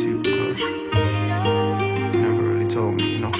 to you, cause you never really told me, you know.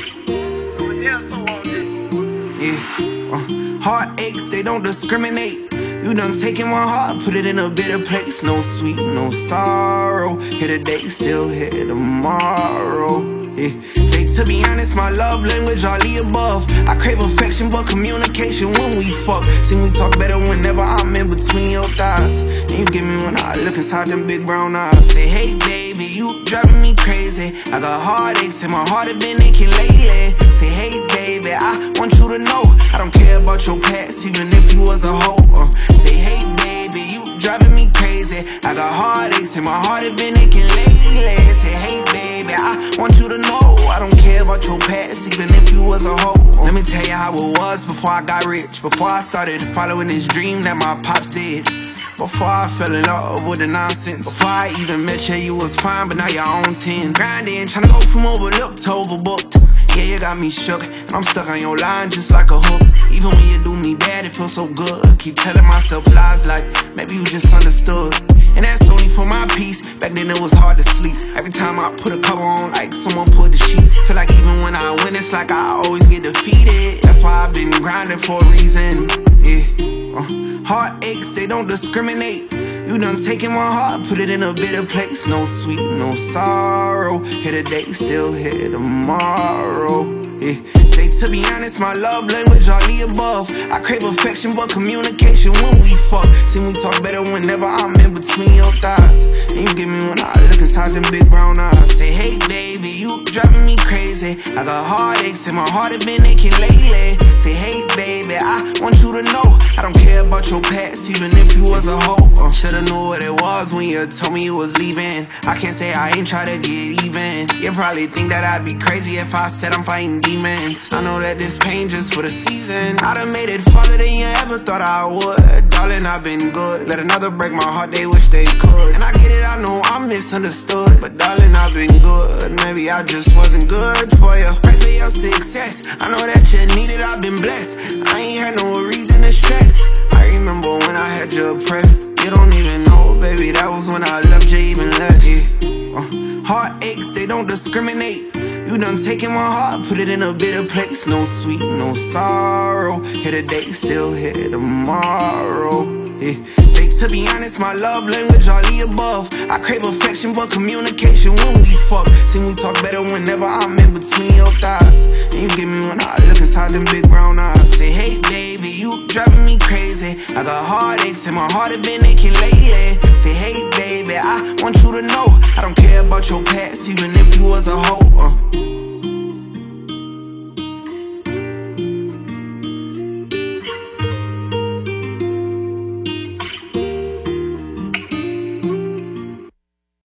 Yeah, heartaches, they don't discriminate. You done taken my heart, put it in a bitter place. No sweet, no sorrow. Here today, still here tomorrow. Yeah. Say, to be honest, my love language all the above. I crave affection, but communication when we fuck. See, we talk better whenever I'm in between your thighs. And you give me one eye, look inside them big brown eyes. Say, hey baby, you driving me crazy. I got heartaches and my heart has been aching lately. Say, hey baby, I want you to know I don't care about your past, even if you was a hoe. Say, hey baby, you driving me crazy. I got heartaches and my heart has been aching lately. Say, hey baby, I want you to know I don't care about your past, even if you was a hoe. Let me tell you how it was before I got rich, before I started following this dream that my pops did, before I fell in love with the nonsense, before I even met you, you was fine, but now you're on 10. Grinding, tryna go from overlooked to overbooked. Yeah, you got me shook, and I'm stuck on your line just like a hook. Even when you do me bad, it feels so good. Keep telling myself lies like maybe you just understood. And that's only for my peace. Back then it was hard to sleep. Every time I put a cover on, like someone put the sheets. Feel like even when I win, it's like I always get defeated. That's why I've been grinding for a reason. Yeah, heartaches, they don't discriminate. You done taken my heart, put it in a bitter place. No sweet, no sorrow. Here today, still here tomorrow. Yeah. Say, to be honest, my love language all the above. I crave affection, but communication when we fuck. See, we talk better whenever I'm in between your thighs. And you give me one eye, look inside them big brown eyes. Say, hey baby, you driving me crazy. I got heartaches and my heart has been aching lately. Say, hey baby, I want you to know I don't care about your past, even if you was a hoe. Shoulda knew what it was when you told me you was leaving. I can't say I ain't try to get even. You probably think that I'd be crazy if I said I'm fighting demons. I know that this pain just for the season. I done made it farther than you ever thought I would. Darling, I've been good. Let another break my heart, they wish they could. And I get it, I know I'm misunderstood, but darling, I've been good. Maybe I just wasn't good for you. Pray for your success. I know that you need it, I've been blessed. I ain't had no reason to stress. I remember when I had you oppressed. You don't even know, baby, that was when I loved you even less. Yeah. Heartaches, they don't discriminate. You done taken my heart, put it in a bitter place. No sweet, no sorrow. Here today, still here tomorrow. Yeah. Say, to be honest, my love language all the above. I crave affection, but communication when we fuck. See, we talk better whenever I'm in between your thighs. And you give me one eye, look inside them big brown eyes. Say, hey baby, you driving me crazy. I got heartaches and my heart has been aching lately. Say, hey baby, I want you to know I don't care about your past, even if you was a hoe.